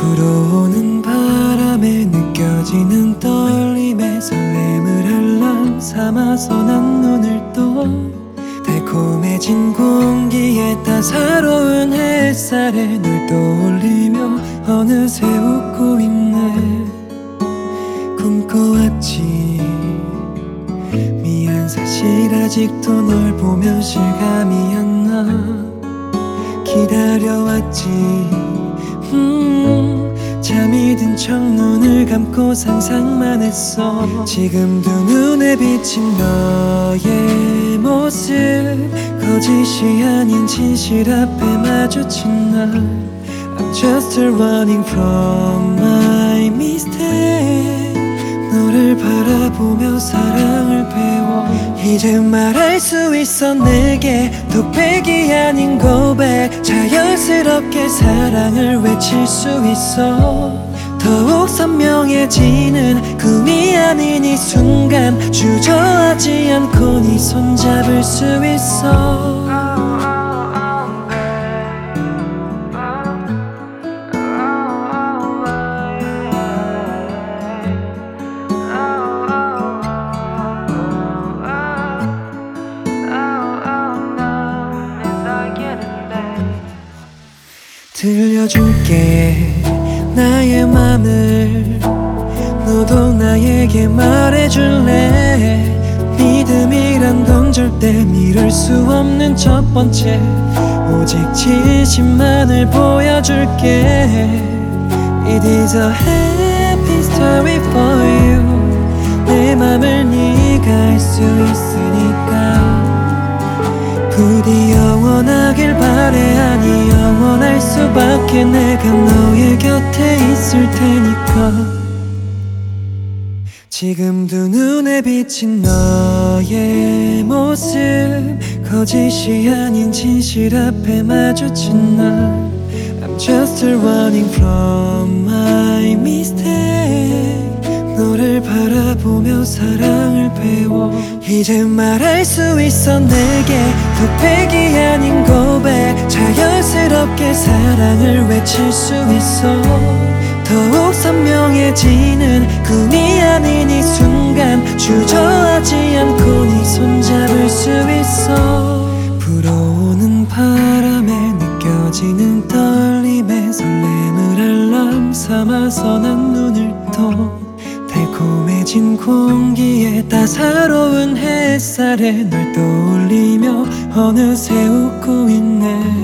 불어오는 바람에 느껴지는 떨림에 설렘을 알람 삼아서 난 눈을 떠 달콤해진 공기에 따사로운 햇살에 널 떠올리며 어느새 웃고 있네. 꿈꿔왔지 미안 사실 아직도 널 보면 실감이 안 나. 기다려왔지 잠이 든 척 눈을 감고 상상만 했어. 지금도 눈에 비친 너의 모습 거짓이 아닌 진실 앞에 마주친 날 I'm just running from my mistake. 너를 바라보며 사랑을 배워 이제 말할 수 있어. 내게 독백이 아닌 고백 자연스럽게 사랑을 외칠 수 있어. 더욱 선명해지는 꿈이 아닌 이 순간 주저하지 않고 네 손잡을 수 있어. 들려줄게 나의 맘을. 너도 나에게 말해줄래. 믿음이란 건 절대 미룰 수 없는 첫 번째 오직 진심만을 보여줄게. It is a happy story for you. 내 맘을 네가 알 수 있으니까 부디 영원하길 바래. 아니 영원할 수밖에. 내가 너의 곁에 있을 테니까. 지금도 눈에 비친 너의 모습 거짓이 아닌 진실 앞에 마주친 날 I'm just running from my mistake. 너를 바라보며 사랑을 배워 이제 말할 수 있어. 내게 독백이 아닌 고백 자연스럽게 사랑을 외칠 수 있어. 더욱 선명해지는 꿈이 아닌 이 순간 주저하지 않고 네 손잡을 수 있어. 불어오는 바람에 느껴지는 떨림에 설렘을 알람 삼아서 난 눈을 떠 달콤해진 공기에 따사로운 햇살에 널 떠올리며 어느새 웃고 있네.